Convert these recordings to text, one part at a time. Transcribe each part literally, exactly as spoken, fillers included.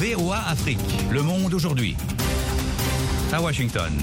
V O A Afrique, le monde aujourd'hui. À Washington.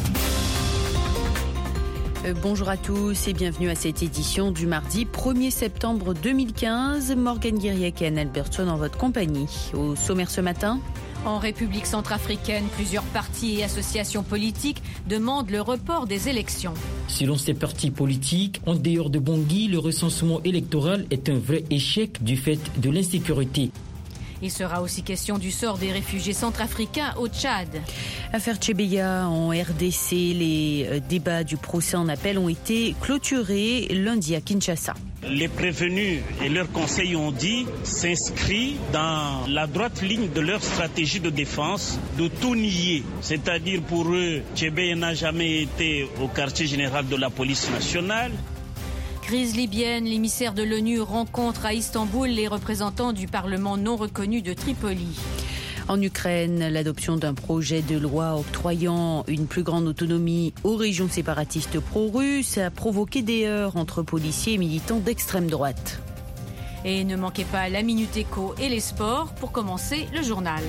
Euh, bonjour à tous et bienvenue à cette édition du mardi premier septembre deux mille quinze. Morgane Guiriec et Anne Albertson en votre compagnie. Au sommaire ce matin. En République centrafricaine, plusieurs partis et associations politiques demandent le report des élections. Selon ces partis politiques, en dehors de Bangui, le recensement électoral est un vrai échec du fait de l'insécurité. Il sera aussi question du sort des réfugiés centrafricains au Tchad. Affaire Tchebeya en R D C, les débats du procès en appel ont été clôturés lundi à Kinshasa. Les prévenus et leurs conseils ont dit s'inscrit dans la droite ligne de leur stratégie de défense de tout nier. C'est-à-dire pour eux, Tchebeya n'a jamais été au quartier général de la police nationale. Crise libyenne, l'émissaire de l'ONU rencontre à Istanbul les représentants du Parlement non reconnu de Tripoli. En Ukraine, l'adoption d'un projet de loi octroyant une plus grande autonomie aux régions séparatistes pro-russes a provoqué des heurts entre policiers et militants d'extrême droite. Et ne manquez pas la Minute Éco et les sports pour commencer le journal.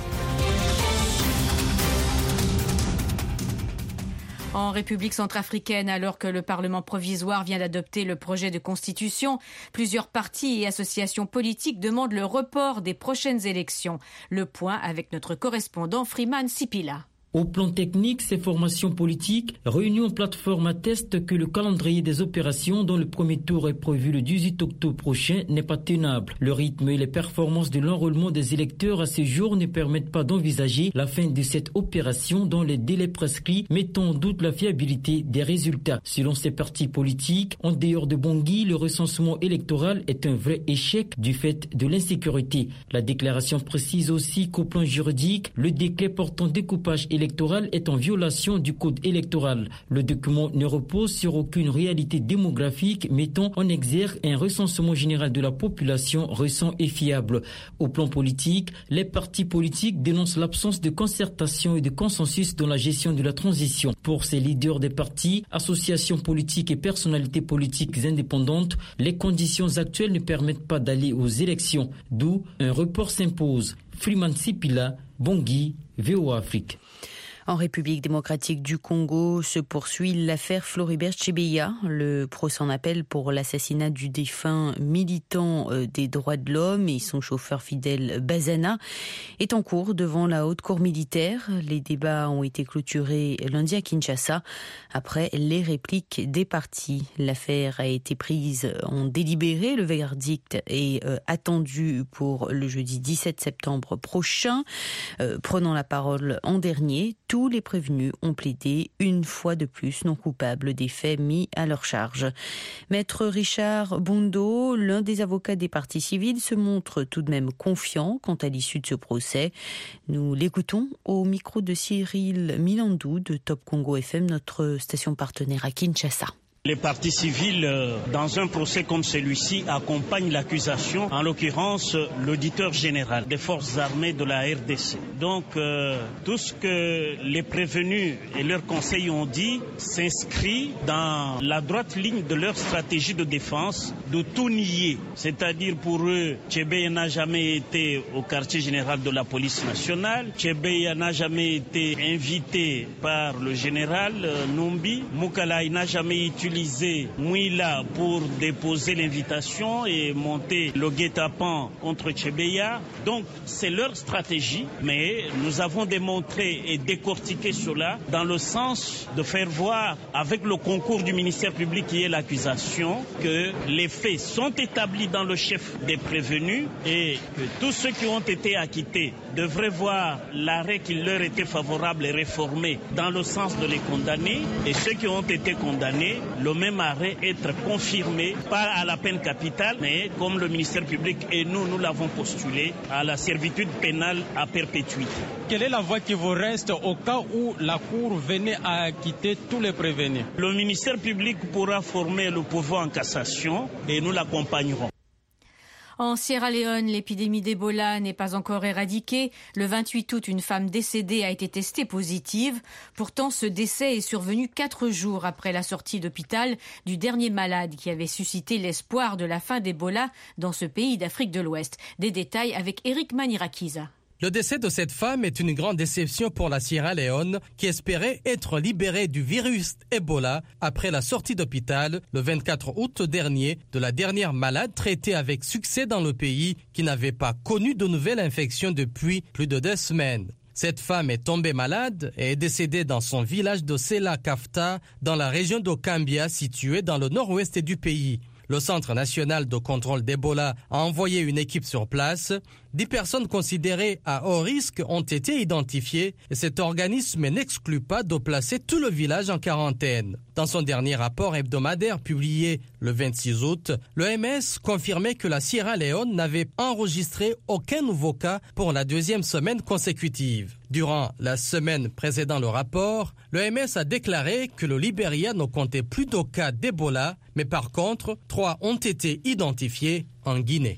En République centrafricaine, alors que le Parlement provisoire vient d'adopter le projet de constitution, plusieurs partis et associations politiques demandent le report des prochaines élections. Le point avec notre correspondant Freeman Sipila. Au plan technique, ces formations politiques réunies en plateforme attestent que le calendrier des opérations dont le premier tour est prévu le dix-huit octobre prochain n'est pas tenable. Le rythme et les performances de l'enrôlement des électeurs à ce jour ne permettent pas d'envisager la fin de cette opération dans les délais prescrits, mettant en doute la fiabilité des résultats. Selon ces partis politiques, en dehors de Bangui, le recensement électoral est un vrai échec du fait de l'insécurité. La déclaration précise aussi qu'au plan juridique, le décret portant découpage électoral électoral est en violation du code électoral. Le document ne repose sur aucune réalité démographique mettant en exergue un recensement général de la population récent et fiable. Au plan politique, les partis politiques dénoncent l'absence de concertation et de consensus dans la gestion de la transition. Pour ces leaders des partis, associations politiques et personnalités politiques indépendantes, les conditions actuelles ne permettent pas d'aller aux élections, d'où un report s'impose. Freeman Sipila, Bangui, V O A Afrique. En République démocratique du Congo se poursuit l'affaire Floribert Tchebeya. Le procès en appel pour l'assassinat du défunt militant des droits de l'homme et son chauffeur fidèle Bazana est en cours devant la haute cour militaire. Les débats ont été clôturés lundi à Kinshasa après les répliques des partis. L'affaire a été prise en délibéré. Le verdict est attendu pour le jeudi dix-sept septembre prochain. Prenant la parole en dernier, tous les prévenus ont plaidé une fois de plus non coupables des faits mis à leur charge. Maître Richard Bondo, l'un des avocats des parties civiles, se montre tout de même confiant quant à l'issue de ce procès. Nous l'écoutons au micro de Cyril Milandou de Top Congo F M, notre station partenaire à Kinshasa. Les parties civiles, dans un procès comme celui-ci, accompagnent l'accusation, en l'occurrence l'auditeur général des forces armées de la R D C. Donc, euh, tout ce que les prévenus et leurs conseils ont dit s'inscrit dans la droite ligne de leur stratégie de défense de tout nier. C'est-à-dire pour eux, Tchebeya n'a jamais été au quartier général de la police nationale, Tchebeya n'a jamais été invité par le général euh, Numbi, Moukalai n'a jamais utilisé Mouila pour déposer l'invitation et monter le guet-apens contre Tchebeya. Donc c'est leur stratégie, mais nous avons démontré et décortiqué cela dans le sens de faire voir avec le concours du ministère public qui est l'accusation que les faits sont établis dans le chef des prévenus et que tous ceux qui ont été acquittés devraient voir l'arrêt qui leur était favorable et réformé dans le sens de les condamner, et ceux qui ont été condamnés, le même arrêt être confirmé, pas à la peine capitale, mais comme le ministère public et nous, nous l'avons postulé, à la servitude pénale à perpétuité. Quelle est la voie qui vous reste au cas où la Cour venait à acquitter tous les prévenus? Le ministère public pourra former le pouvoir en cassation et nous l'accompagnerons. En Sierra Leone, l'épidémie d'Ebola n'est pas encore éradiquée. Le vingt-huit août, une femme décédée a été testée positive. Pourtant, ce décès est survenu quatre jours après la sortie d'hôpital du dernier malade qui avait suscité l'espoir de la fin d'Ebola dans ce pays d'Afrique de l'Ouest. Des détails avec Eric Manirakiza. Le décès de cette femme est une grande déception pour la Sierra Leone qui espérait être libérée du virus Ebola après la sortie d'hôpital le vingt-quatre août dernier de la dernière malade traitée avec succès dans le pays qui n'avait pas connu de nouvelles infections depuis plus de deux semaines. Cette femme est tombée malade et est décédée dans son village de Sela Kafta dans la région d'Okambia située dans le nord-ouest du pays. Le Centre national de contrôle d'Ebola a envoyé une équipe sur place. Dix personnes considérées à haut risque ont été identifiées et cet organisme n'exclut pas de placer tout le village en quarantaine. Dans son dernier rapport hebdomadaire publié le vingt-six août, l'O M S confirmait que la Sierra Leone n'avait enregistré aucun nouveau cas pour la deuxième semaine consécutive. Durant la semaine précédant le rapport, l'O M S a déclaré que le Libéria ne comptait plus de cas d'Ebola, mais par contre, trois ont été identifiés en Guinée.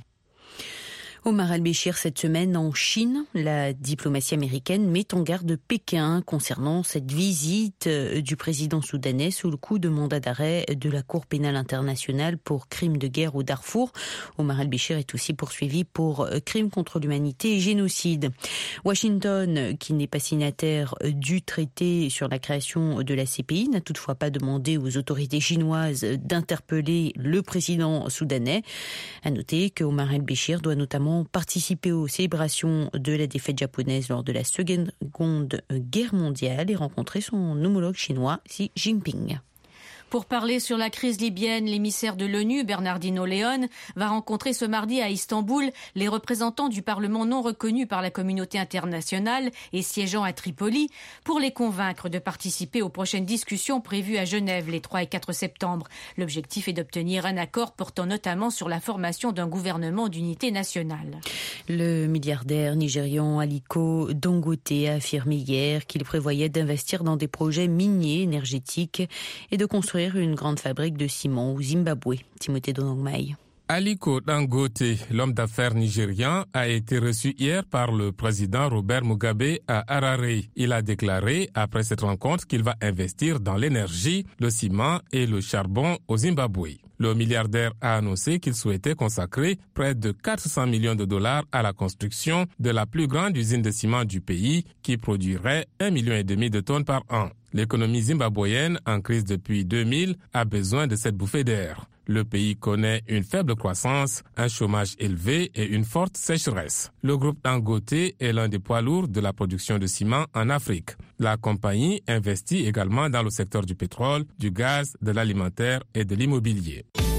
Omar al-Béchir, cette semaine en Chine, la diplomatie américaine met en garde Pékin concernant cette visite du président soudanais sous le coup de mandat d'arrêt de la Cour pénale internationale pour crimes de guerre au Darfour. Omar al-Béchir est aussi poursuivi pour crimes contre l'humanité et génocide. Washington, qui n'est pas signataire du traité sur la création de la C P I, n'a toutefois pas demandé aux autorités chinoises d'interpeller le président soudanais. À noter que Omar al-Béchir doit notamment participer aux célébrations de la défaite japonaise lors de la Seconde Guerre mondiale et rencontrer son homologue chinois Xi Jinping. Pour parler sur la crise libyenne, l'émissaire de l'ONU, Bernardino León, va rencontrer ce mardi à Istanbul les représentants du Parlement non reconnus par la communauté internationale et siégeant à Tripoli pour les convaincre de participer aux prochaines discussions prévues à Genève les trois et quatre septembre. L'objectif est d'obtenir un accord portant notamment sur la formation d'un gouvernement d'unité nationale. Le milliardaire nigérian Aliko Dangote a affirmé hier qu'il prévoyait d'investir dans des projets miniers énergétiques et de construire une grande fabrique de ciment au Zimbabwe. Timothée Donongmaï. Aliko Dangote, l'homme d'affaires nigérian, a été reçu hier par le président Robert Mugabe à Harare. Il a déclaré après cette rencontre qu'il va investir dans l'énergie, le ciment et le charbon au Zimbabwe. Le milliardaire a annoncé qu'il souhaitait consacrer près de quatre cents millions de dollars à la construction de la plus grande usine de ciment du pays qui produirait un million et demi de tonnes par an. L'économie zimbabwéenne, en crise depuis deux mille, a besoin de cette bouffée d'air. Le pays connaît une faible croissance, un chômage élevé et une forte sécheresse. Le groupe Dangote est l'un des poids lourds de la production de ciment en Afrique. La compagnie investit également dans le secteur du pétrole, du gaz, de l'alimentaire et de l'immobilier.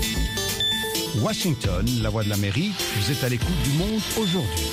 Washington, la voix de l'Amérique, vous êtes à l'écoute du monde aujourd'hui.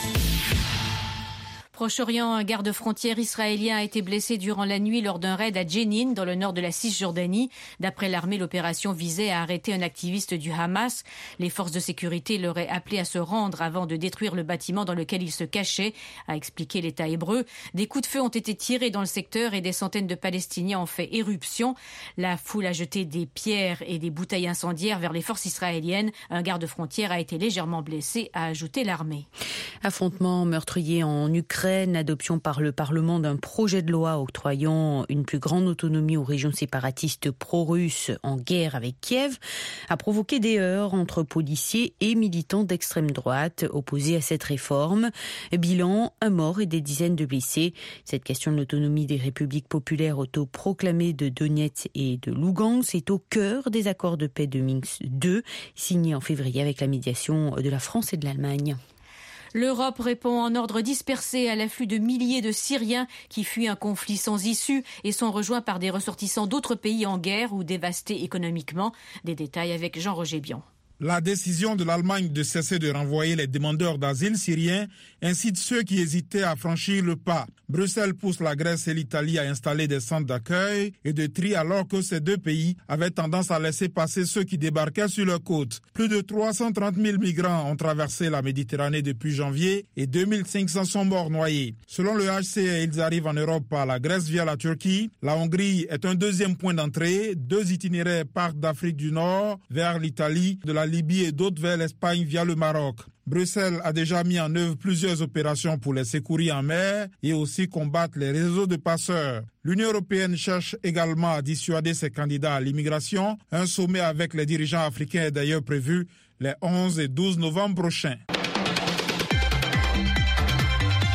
Proche-Orient, un garde-frontière israélien a été blessé durant la nuit lors d'un raid à Jenin, dans le nord de la Cisjordanie. D'après l'armée, l'opération visait à arrêter un activiste du Hamas. Les forces de sécurité l'auraient appelé à se rendre avant de détruire le bâtiment dans lequel il se cachait, a expliqué l'État hébreu. Des coups de feu ont été tirés dans le secteur et des centaines de Palestiniens ont fait éruption. La foule a jeté des pierres et des bouteilles incendiaires vers les forces israéliennes. Un garde-frontière a été légèrement blessé, a ajouté l'armée. Affrontement meurtrier en Ukraine. Adoption par le Parlement d'un projet de loi octroyant une plus grande autonomie aux régions séparatistes pro-russes en guerre avec Kiev a provoqué des heurts entre policiers et militants d'extrême droite opposés à cette réforme. Bilan, un mort et des dizaines de blessés. Cette question de l'autonomie des républiques populaires autoproclamées de Donetsk et de Lugansk est au cœur des accords de paix de Minsk deux, signés en février avec la médiation de la France et de l'Allemagne. L'Europe répond en ordre dispersé à l'afflux de milliers de Syriens qui fuient un conflit sans issue et sont rejoints par des ressortissants d'autres pays en guerre ou dévastés économiquement. Des détails avec Jean-Roger Bion. La décision de l'Allemagne de cesser de renvoyer les demandeurs d'asile syriens incite ceux qui hésitaient à franchir le pas. Bruxelles pousse la Grèce et l'Italie à installer des centres d'accueil et de tri alors que ces deux pays avaient tendance à laisser passer ceux qui débarquaient sur leurs côtes. Plus de trois cent trente mille migrants ont traversé la Méditerranée depuis janvier et deux mille cinq cents sont morts noyés. Selon le H C R, ils arrivent en Europe par la Grèce via la Turquie. La Hongrie est un deuxième point d'entrée. Deux itinéraires partent d'Afrique du Nord vers l'Italie, de la Libye et d'autres vers l'Espagne via le Maroc. Bruxelles a déjà mis en œuvre plusieurs opérations pour les secourir en mer et aussi combattre les réseaux de passeurs. L'Union européenne cherche également à dissuader ses candidats à l'immigration. Un sommet avec les dirigeants africains est d'ailleurs prévu les onze et douze novembre prochains.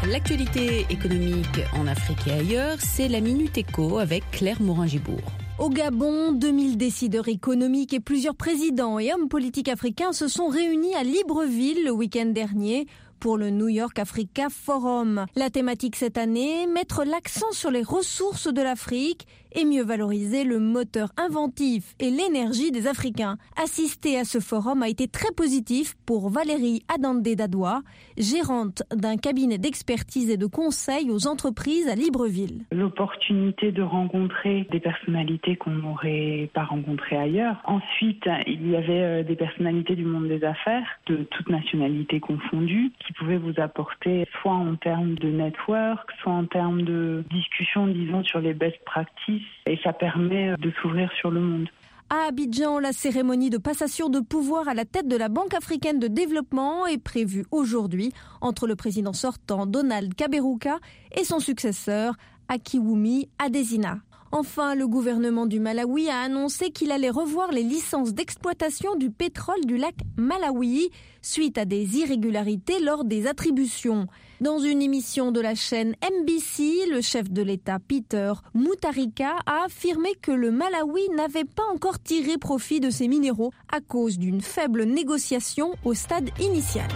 L'actualité économique en Afrique et ailleurs, c'est la Minute Éco avec Claire Morin-Gibourg. Au Gabon, deux mille décideurs économiques et plusieurs présidents et hommes politiques africains se sont réunis à Libreville le week-end dernier pour le New York Africa Forum. La thématique cette année, mettre l'accent sur les ressources de l'Afrique et mieux valoriser le moteur inventif et l'énergie des Africains. Assister à ce forum a été très positif pour Valérie Adandé-Dadoua, gérante d'un cabinet d'expertise et de conseil aux entreprises à Libreville. L'opportunité de rencontrer des personnalités qu'on n'aurait pas rencontrées ailleurs. Ensuite, il y avait des personnalités du monde des affaires, de toutes nationalités confondues, qui pouvaient vous apporter soit en termes de network, soit en termes de discussion, disons, sur les best practices. Et ça permet de s'ouvrir sur le monde. À Abidjan, la cérémonie de passation de pouvoir à la tête de la Banque africaine de développement est prévue aujourd'hui entre le président sortant Donald Kaberuka et son successeur Akiwumi Adesina. Enfin, le gouvernement du Malawi a annoncé qu'il allait revoir les licences d'exploitation du pétrole du lac Malawi suite à des irrégularités lors des attributions. Dans une émission de la chaîne M B C, le chef de l'État Peter Mutharika a affirmé que le Malawi n'avait pas encore tiré profit de ses minéraux à cause d'une faible négociation au stade initial.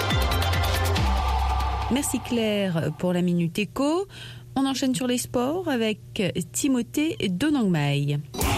Merci Claire pour la Minute Éco. On enchaîne sur les sports avec Timothée Donangmai.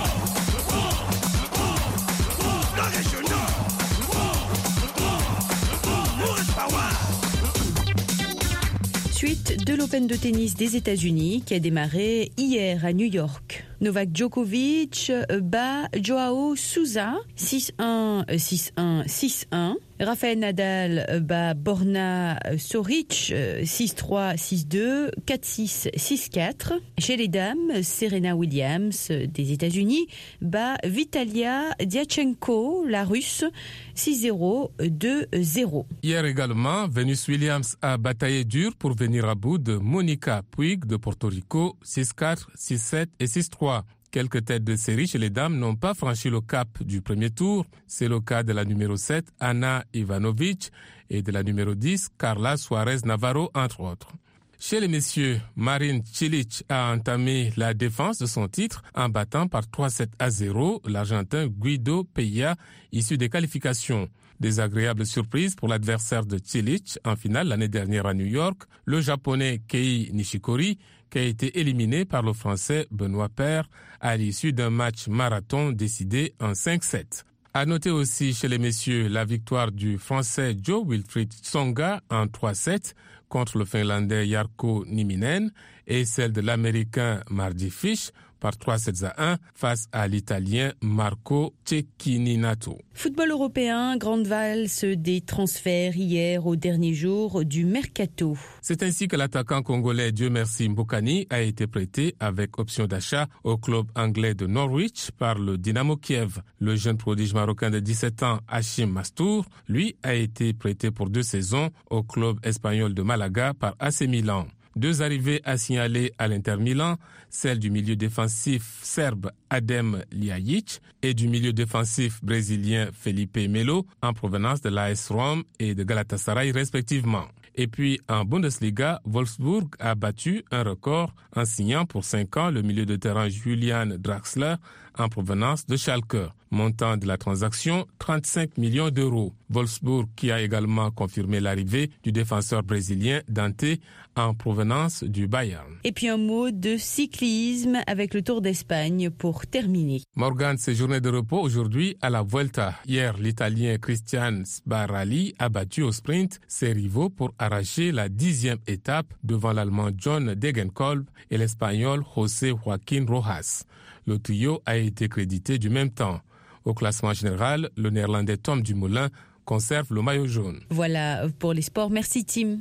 Suite de l'Open de tennis des États-Unis qui a démarré hier à New York. Novak Djokovic bat Joao Souza six un, six un, six un. Rafael Nadal bat Borna Soric six trois, six deux, quatre six, six quatre. Chez les dames, Serena Williams des États-Unis bat Vitalia Diachenko, la Russe, six zéro, deux zéro. Hier également, Venus Williams a bataillé dur pour venir à bout de Monica Puig de Porto Rico, six quatre, six sept et six trois. Quelques têtes de série chez les dames n'ont pas franchi le cap du premier tour. C'est le cas de la numéro sept, Ana Ivanovic, et de la numéro dix, Carla Suarez Navarro, entre autres. Chez les messieurs, Marin Cilic a entamé la défense de son titre en battant par trois sept à zéro l'Argentin Guido Pella, issu des qualifications. Désagréable surprise pour l'adversaire de Cilic en finale l'année dernière à New York, le Japonais Kei Nishikori, qui a été éliminé par le Français Benoît Paire à l'issue d'un match marathon décidé en cinq sept. À noter aussi chez les messieurs la victoire du Français Joe Wilfried Tsonga en trois sept contre le Finlandais Jarkko Nieminen et celle de l'Américain Mardy Fish par trois sept à un face à l'Italien Marco Cecchininato. Football européen, grande valse des transferts hier au dernier jour du Mercato. C'est ainsi que l'attaquant congolais Dieu merci Mbokani a été prêté avec option d'achat au club anglais de Norwich par le Dynamo Kiev. Le jeune prodige marocain de dix-sept ans Hachim Mastour, lui, a été prêté pour deux saisons au club espagnol de Malaga par A C Milan. Deux arrivées à signaler à l'Inter Milan, celle du milieu défensif serbe Adem Ljajic et du milieu défensif brésilien Felipe Melo en provenance de l'A S Rome et de Galatasaray respectivement. Et puis en Bundesliga, Wolfsburg a battu un record en signant pour cinq ans le milieu de terrain Julian Draxler en provenance de Schalke. Montant de la transaction, trente-cinq millions d'euros. Wolfsburg qui a également confirmé l'arrivée du défenseur brésilien Dante en provenance du Bayern. Et puis un mot de cyclisme avec le Tour d'Espagne pour terminer. Morgan, c'est journée de repos aujourd'hui à la Vuelta. Hier, l'Italien Cristian Sbarali a battu au sprint ses rivaux pour arracher la dixième étape devant l'Allemand John Degenkolb et l'Espagnol José Joaquín Rojas. Le trio a été crédité du même temps. Au classement général, le Néerlandais Tom Dumoulin conserve le maillot jaune. Voilà pour les sports. Merci Tim.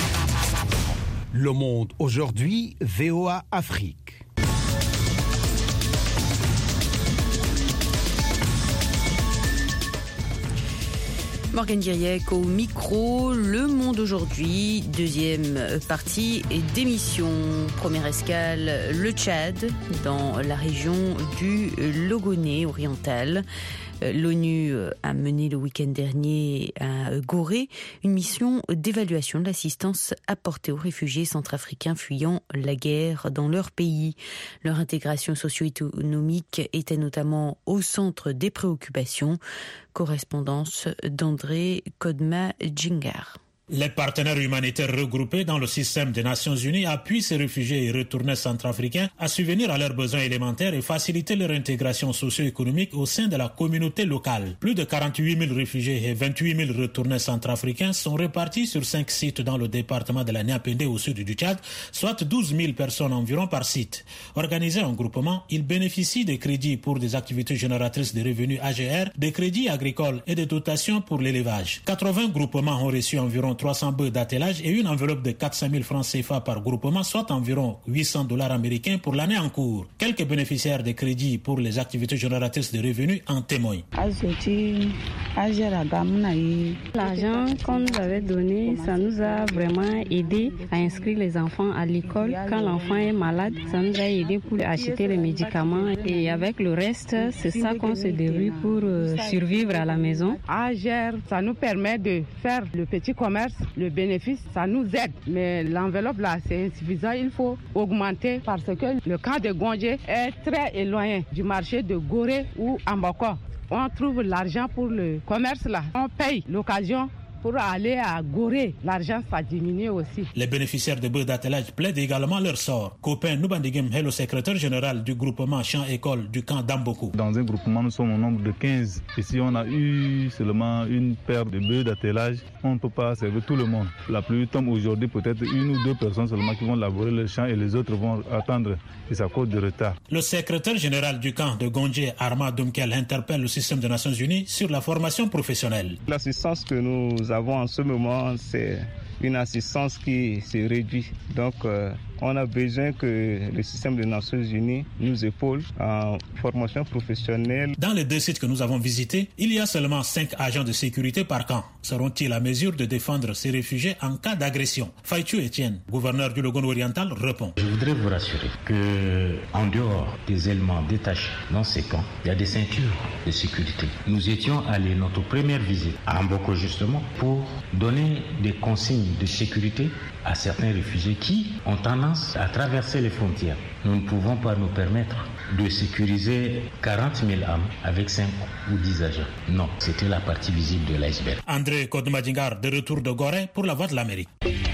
Le Monde aujourd'hui, V O A Afrique. Morgane Guiriec au micro, Le Monde aujourd'hui, deuxième partie d'émission. Première escale, le Tchad, dans la région du Logoné oriental. L'ONU a mené le week-end dernier à Gorée une mission d'évaluation de l'assistance apportée aux réfugiés centrafricains fuyant la guerre dans leur pays. Leur intégration socio-économique était notamment au centre des préoccupations. Correspondance d'André Kodma-Djingar. Les partenaires humanitaires regroupés dans le système des Nations Unies appuient ces réfugiés et retournés centrafricains à subvenir à leurs besoins élémentaires et faciliter leur intégration socio-économique au sein de la communauté locale. Plus de quarante-huit mille réfugiés et vingt-huit mille retournés centrafricains sont répartis sur cinq sites dans le département de la Niapende au sud du Tchad, soit douze mille personnes environ par site. Organisés en groupement, ils bénéficient des crédits pour des activités génératrices de revenus A G R, des crédits agricoles et des dotations pour l'élevage. quatre-vingts groupements ont reçu environ trois cents bœufs d'attelage et une enveloppe de quatre cent mille francs C F A par groupement, soit environ huit cents dollars américains pour l'année en cours. Quelques bénéficiaires des crédits pour les activités génératrices de revenus en témoignent. L'argent qu'on nous avait donné, ça nous a vraiment aidé à inscrire les enfants à l'école. Quand l'enfant est malade, ça nous a aidé pour acheter les médicaments. Et avec le reste, c'est ça qu'on se débrouille pour survivre à la maison. A G R, ça nous permet de faire le petit commerce. Le bénéfice, ça nous aide. Mais l'enveloppe là, c'est insuffisant. Il faut augmenter parce que le camp de Gongé est très éloigné du marché de Gorée ou Ambako. On trouve l'argent pour le commerce là. On paye l'occasion pour aller à Gorée. L'argent, ça diminue aussi. Les bénéficiaires de bœufs d'attelage plaident également leur sort. Copain Noubandigem est le secrétaire général du groupement Champ-École du camp d'Amboko. Dans un groupement, nous sommes au nombre de quinze. Et si on a eu seulement une paire de bœufs d'attelage, on ne peut pas servir tout le monde. La pluie tombe aujourd'hui, peut-être une ou deux personnes seulement qui vont labourer le champ et les autres vont attendre. Et ça cause de retard. Le secrétaire général du camp de Gongé, Arma Dumkel, interpelle le système des Nations Unies sur la formation professionnelle. L'assistance que nous avons en ce moment, c'est une assistance qui se réduit. Donc, euh, on a besoin que le système des Nations Unies nous épaule en formation professionnelle. Dans les deux sites que nous avons visités, il y a seulement cinq agents de sécurité par camp. Seront-ils à mesure de défendre ces réfugiés en cas d'agression? Faïtou Etienne, gouverneur du Logone oriental, répond. Je voudrais vous rassurer que, en dehors des éléments détachés dans ces camps, il y a des ceintures de sécurité. Nous étions allés notre première visite à Amboko justement pour donner des consignes de sécurité à certains réfugiés qui ont tendance à traverser les frontières. Nous ne pouvons pas nous permettre de sécuriser quarante mille âmes avec cinq ou dix agents. Non, c'était la partie visible de l'iceberg. André Kodmadingar, de retour de Gorée pour la Voix de l'Amérique.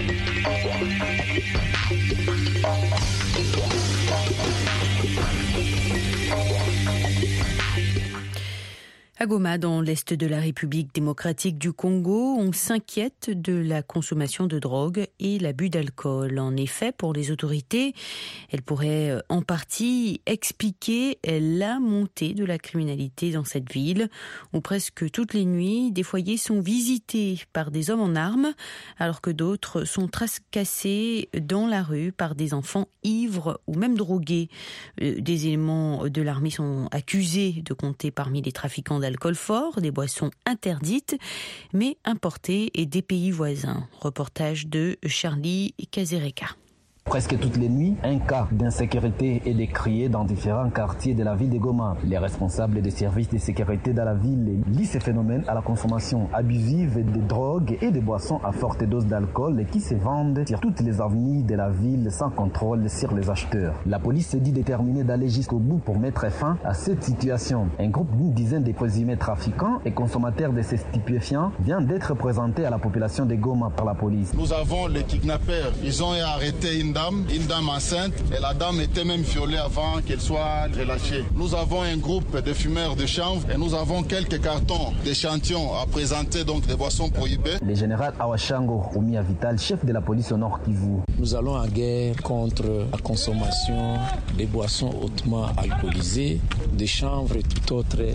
À Goma, dans l'est de la République démocratique du Congo, on s'inquiète de la consommation de drogue et l'abus d'alcool. En effet, pour les autorités, elle pourrait en partie expliquer la montée de la criminalité dans cette ville, où presque toutes les nuits, des foyers sont visités par des hommes en armes, alors que d'autres sont tracassés dans la rue par des enfants ivres ou même drogués. Des éléments de l'armée sont accusés de compter parmi les trafiquants d'alcool fort, des boissons interdites, mais importées et des pays voisins. Reportage de Charlie Kazereka. Presque toutes les nuits, un cas d'insécurité est décrié dans différents quartiers de la ville de Goma. Les responsables des services de sécurité dans la ville lient ces phénomènes à la consommation abusive de drogues et de boissons à forte dose d'alcool qui se vendent sur toutes les avenues de la ville sans contrôle sur les acheteurs. La police se dit déterminée d'aller jusqu'au bout pour mettre fin à cette situation. Un groupe d'une dizaine de présumés trafiquants et consommateurs de ces stupéfiants vient d'être présenté à la population de Goma par la police. Nous avons les kidnappeurs. Ils ont arrêté une dame, une dame enceinte, et la dame était même violée avant qu'elle soit relâchée. Nous avons un groupe de fumeurs de chanvre et nous avons quelques cartons d'échantillons à présenter, donc des boissons prohibées. Le général Awashango Oumia Vital, chef de la police au Nord Kivu. Nous allons en guerre contre la consommation des boissons hautement alcoolisées, de chanvre et tout autre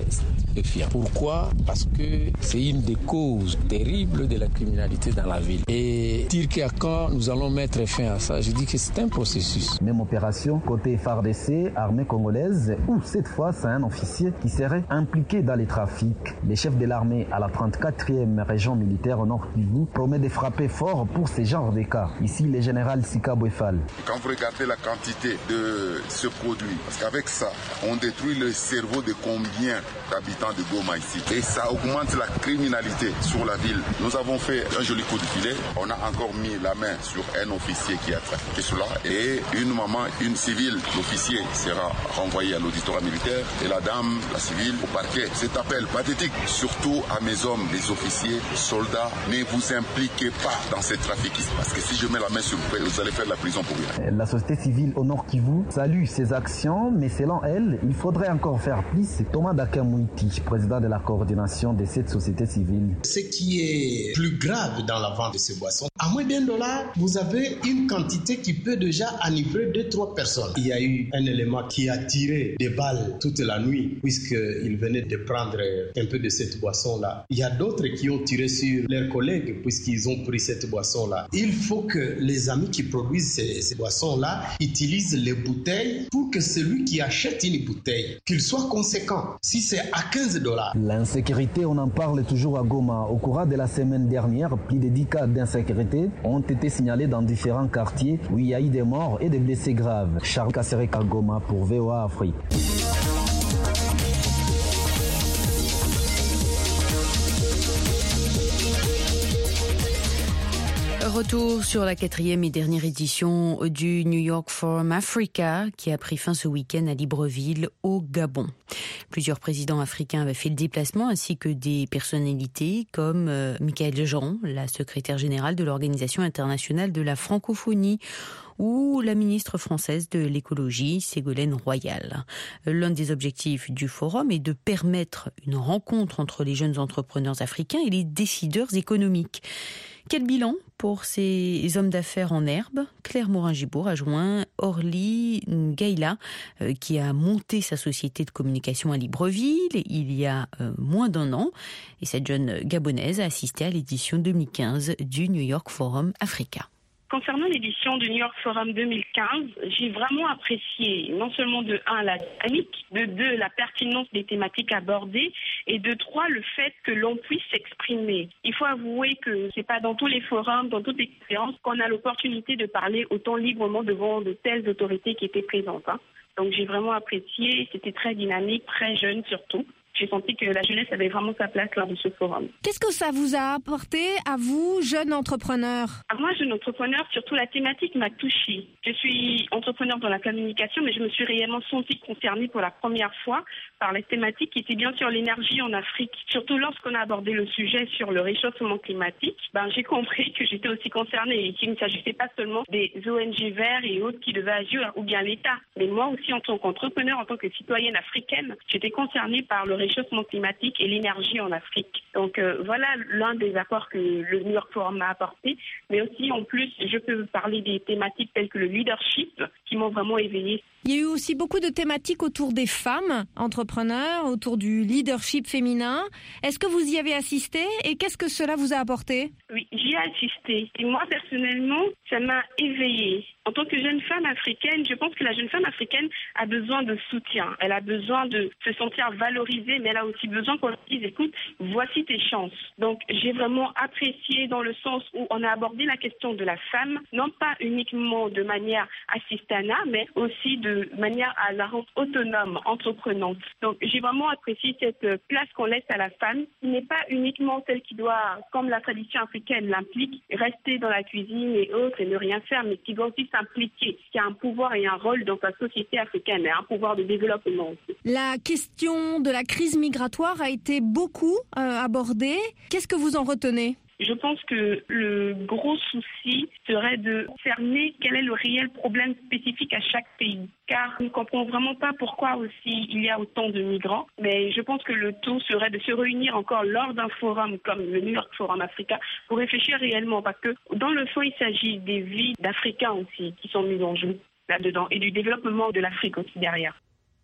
stupéfiants. Pourquoi ? Parce que c'est une des causes terribles de la criminalité dans la ville. Et dire qu'à quand nous allons mettre fin à ça, je dis que c'est un processus. Même opération côté F A R D C, armée congolaise, où cette fois c'est un officier qui serait impliqué dans les trafics. Le chef de l'armée à la trente-quatrième région militaire au Nord Kivu promet de frapper fort pour ce genre de cas. Ici, le général Sika Bouefal. Quand vous regardez la quantité de ce produit, parce qu'avec ça, on détruit le cerveau de combien d'habitants de Goma ici. Et ça augmente la criminalité sur la ville. Nous avons fait un joli coup de filet. On a encore mis la main sur un officier qui a trafiqué cela. Et une maman, une civile, l'officier sera renvoyé à l'auditorat militaire et la dame, la civile, au parquet. Cet appel pathétique, surtout à mes hommes, les officiers, soldats, ne vous impliquez pas dans ces trafics. Parce que si je mets la main sur vous, vous allez faire de la prison pour rien. La société civile au Nord Kivu salue ces actions, mais selon elle, il faudrait encore faire plus. Thomas Dakamouiti, président de la coordination de cette société civile. Ce qui est plus grave dans la vente de ces boissons, à moins d'un dollar, vous avez une quantité qui peut déjà enivrer deux, trois personnes. Il y a eu un élément qui a tiré des balles toute la nuit, puisqu'il venait de prendre un peu de cette boisson-là. Il y a d'autres qui ont tiré sur leurs collègues, puisqu'ils ont pris cette boisson-là. Il faut que les amis qui produisent ces, ces boissons-là utilisent les bouteilles pour que celui qui achète une bouteille, qu'il soit conséquent. Si c'est à quinze dollars. L'insécurité, on en parle toujours à Goma. Au cours de la semaine dernière, plus de dix cas d'insécurité ont été signalés dans différents quartiers où il y a eu des morts et des blessés graves. Charles Kasserek à Goma pour V O A Afrique. Retour sur la quatrième et dernière édition du New York Forum Africa qui a pris fin ce week-end à Libreville au Gabon. Plusieurs présidents africains avaient fait le déplacement ainsi que des personnalités comme euh, Michaël Jean, la secrétaire générale de l'Organisation internationale de la francophonie, ou la ministre française de l'écologie, Ségolène Royal. L'un des objectifs du forum est de permettre une rencontre entre les jeunes entrepreneurs africains et les décideurs économiques. Quel bilan pour ces hommes d'affaires en herbe ? Claire Morin-Gibour a joint Orly Ngaïla, euh, qui a monté sa société de communication à Libreville il y a euh, moins d'un an. Et cette jeune Gabonaise a assisté à l'édition deux mille quinze du New York Forum Africa. Concernant l'édition du New York Forum deux mille quinze, j'ai vraiment apprécié non seulement de un la dynamique, de deux la pertinence des thématiques abordées et de trois le fait que l'on puisse s'exprimer. Il faut avouer que c'est pas dans tous les forums, dans toutes les conférences qu'on a l'opportunité de parler autant librement devant de telles autorités qui étaient présentes. Hein. Donc j'ai vraiment apprécié, c'était très dynamique, très jeune surtout. J'ai senti que la jeunesse avait vraiment sa place lors de ce forum. Qu'est-ce que ça vous a apporté à vous, jeune entrepreneur ? À moi, jeune entrepreneur, surtout la thématique m'a touchée. Je suis entrepreneur dans la communication, mais je me suis réellement sentie concernée pour la première fois par les thématiques qui étaient bien sûr l'énergie en Afrique. Surtout lorsqu'on a abordé le sujet sur le réchauffement climatique, ben, j'ai compris que j'étais aussi concernée et qu'il ne s'agissait pas seulement des O N G verts et autres qui devaient agir ou bien l'État. Mais moi aussi, en tant qu'entrepreneur, en tant que citoyenne africaine, j'étais concernée par le réchauffement climatique et l'énergie en Afrique. Donc euh, voilà l'un des apports que le New York Forum m'a apporté. Mais aussi, en plus, je peux parler des thématiques telles que le leadership qui m'ont vraiment éveillée. Il y a eu aussi beaucoup de thématiques autour des femmes entrepreneurs, autour du leadership féminin. Est-ce que vous y avez assisté et qu'est-ce que cela vous a apporté ? Oui, j'y ai assisté. Et moi, personnellement, ça m'a éveillée. En tant que jeune femme africaine, je pense que la jeune femme africaine a besoin de soutien. Elle a besoin de se sentir valorisée, mais elle a aussi besoin qu'on lui dise, écoute, voici tes chances. Donc, j'ai vraiment apprécié dans le sens où on a abordé la question de la femme, non pas uniquement de manière assistana, mais aussi de manière à la rendre autonome, entreprenante. Donc, j'ai vraiment apprécié cette place qu'on laisse à la femme, qui n'est pas uniquement celle qui doit, comme la tradition africaine l'implique, rester dans la cuisine et autres et ne rien faire, mais qui doit aussi s'impliquer, qui a un pouvoir et un rôle dans sa société africaine, et un pouvoir de développement aussi. La question de la crise migratoire a été beaucoup euh, abordée. Qu'est-ce que vous en retenez ? Je pense que le gros souci serait de cerner quel est le réel problème spécifique à chaque pays. Car nous ne comprenons vraiment pas pourquoi aussi il y a autant de migrants. Mais je pense que le tout serait de se réunir encore lors d'un forum comme le New York Forum Africa pour réfléchir réellement. Parce que dans le fond, il s'agit des vies d'Africains aussi qui sont mises en jeu là-dedans et du développement de l'Afrique aussi derrière.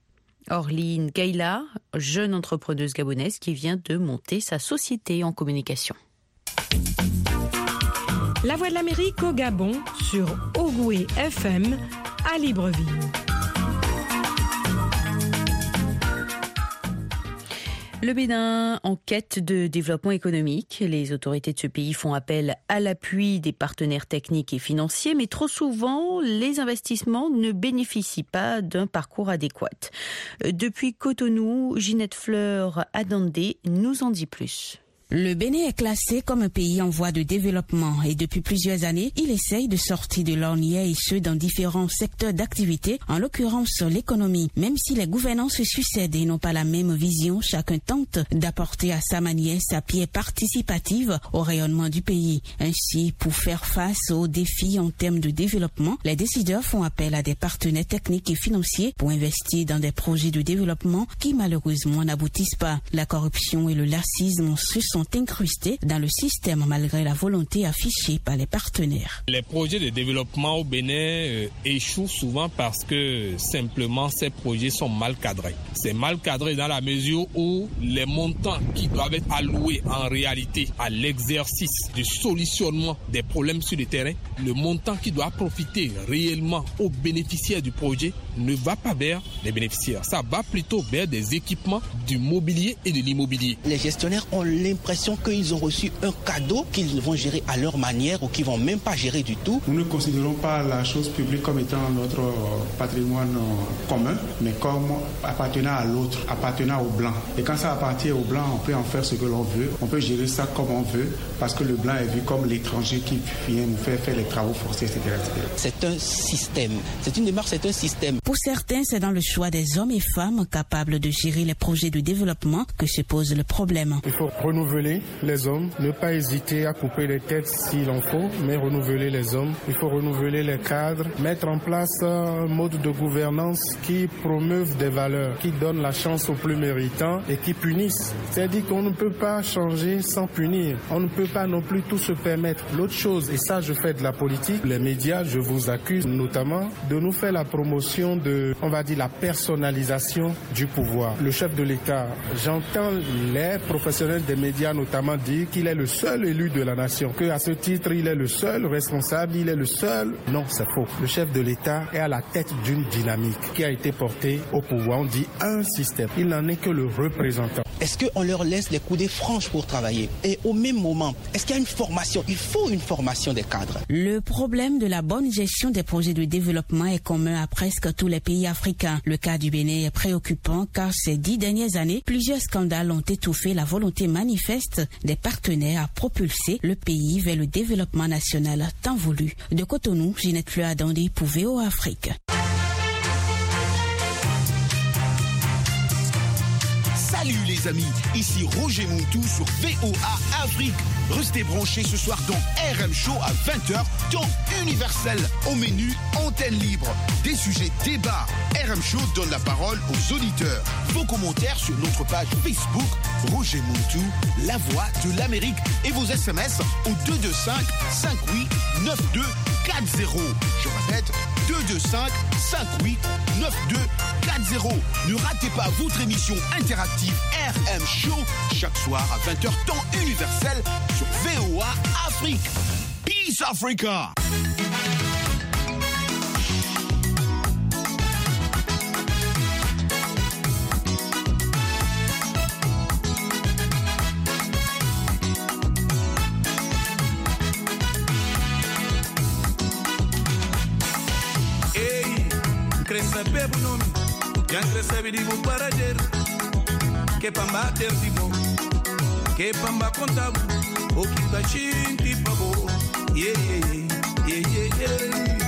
Orline Gaïla, jeune entrepreneuse gabonaise qui vient de monter sa société en communication. La Voix de l'Amérique au Gabon sur Ogoué F M à Libreville. Le Bénin en quête de développement économique. Les autorités de ce pays font appel à l'appui des partenaires techniques et financiers, mais trop souvent, les investissements ne bénéficient pas d'un parcours adéquat. Depuis Cotonou, Ginette Fleur Adandé nous en dit plus. Le Bénin est classé comme un pays en voie de développement et depuis plusieurs années, il essaye de sortir de l'ornière et ce dans différents secteurs d'activité, en l'occurrence l'économie. Même si les gouvernants se succèdent et n'ont pas la même vision, chacun tente d'apporter à sa manière sa pierre participative au rayonnement du pays. Ainsi, pour faire face aux défis en termes de développement, les décideurs font appel à des partenaires techniques et financiers pour investir dans des projets de développement qui malheureusement n'aboutissent pas. La corruption et le laxisme se sont incrustés dans le système malgré la volonté affichée par les partenaires. Les projets de développement au Bénin euh, échouent souvent parce que simplement ces projets sont mal cadrés. C'est mal cadré dans la mesure où les montants qui doivent être alloués en réalité à l'exercice du solutionnement des problèmes sur le terrain, le montant qui doit profiter réellement aux bénéficiaires du projet ne va pas vers les bénéficiaires. Ça va plutôt vers des équipements, du mobilier et de l'immobilier. Les gestionnaires ont l'impression qu'ils ont reçu un cadeau qu'ils vont gérer à leur manière ou qu'ils ne vont même pas gérer du tout. Nous ne considérons pas la chose publique comme étant notre patrimoine commun, mais comme appartenant à l'autre, appartenant au blanc. Et quand ça appartient au blanc, on peut en faire ce que l'on veut, on peut gérer ça comme on veut, parce que le blanc est vu comme l'étranger qui vient nous faire faire les travaux forcés, et cetera, et cetera. C'est un système, c'est une démarche, c'est un système. Pour certains, c'est dans le choix des hommes et femmes capables de gérer les projets de développement que se pose le problème. Il faut renouveler les hommes, ne pas hésiter à couper les têtes s'il en faut, mais renouveler les hommes. Il faut renouveler les cadres, mettre en place un mode de gouvernance qui promeuve des valeurs, qui donne la chance aux plus méritants et qui punissent. C'est-à-dire qu'on ne peut pas changer sans punir. On ne peut pas non plus tout se permettre. L'autre chose, et ça je fais de la politique, les médias, je vous accuse notamment de nous faire la promotion de, on va dire, la personnalisation du pouvoir. Le chef de l'État, j'entends les professionnels des médias notamment dire qu'il est le seul élu de la nation, qu'à ce titre il est le seul responsable, il est le seul. Non, c'est faux. Le chef de l'État est à la tête d'une dynamique qui a été portée au pouvoir. On dit un système. Il n'en est que le représentant. Est-ce qu'on leur laisse les coudées franches pour travailler? Et au même moment, est-ce qu'il y a une formation? Il faut une formation des cadres. Le problème de la bonne gestion des projets de développement est commun à presque tous les pays africains. Le cas du Bénin est préoccupant car ces dix dernières années, plusieurs scandales ont étouffé la volonté manifeste des partenaires à propulser le pays vers le développement national tant voulu. De Cotonou, Ginette Fleur Adandé pour V O A Afrique. Salut les amis, ici Roger Montou sur V O A Afrique. Restez branchés ce soir dans R M Show à vingt heures, temps universel. Au menu, antenne libre, des sujets débats. R M Show donne la parole aux auditeurs. Vos commentaires sur notre page Facebook, Roger Montou, la voix de l'Amérique. Et vos S M S au deux deux cinq, cinq huit, neuf deux quatre zéro. Je répète, deux deux cinq, cinq huit, neuf deux quatre zéro. Ne ratez pas votre émission interactive R M Show chaque soir à vingt heures, temps universel sur V O A Afrique. Peace Africa! Hey, cresce bebo nome, já cresce digo para ayer, que pamba ter digo, que pamba contavo, o que da gente pagou, yeah yeah yeah yeah yeah.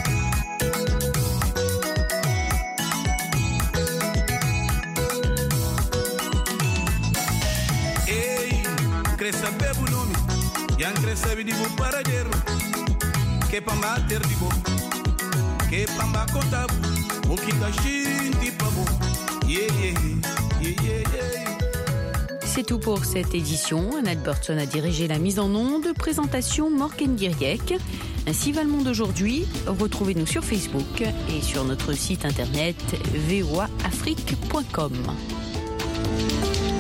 Hey, cresce bebo nome, já cresce digo para ayer, que pamba ter digo. Que pamba contavo, o que da gente pagou. Yeah, yeah, yeah, yeah, yeah. C'est tout pour cette édition. Annette Burton a dirigé la mise en onde. Présentation Morken Guiriec. Ainsi va le monde aujourd'hui. Retrouvez-nous sur Facebook et sur notre site internet v o a afrique point com.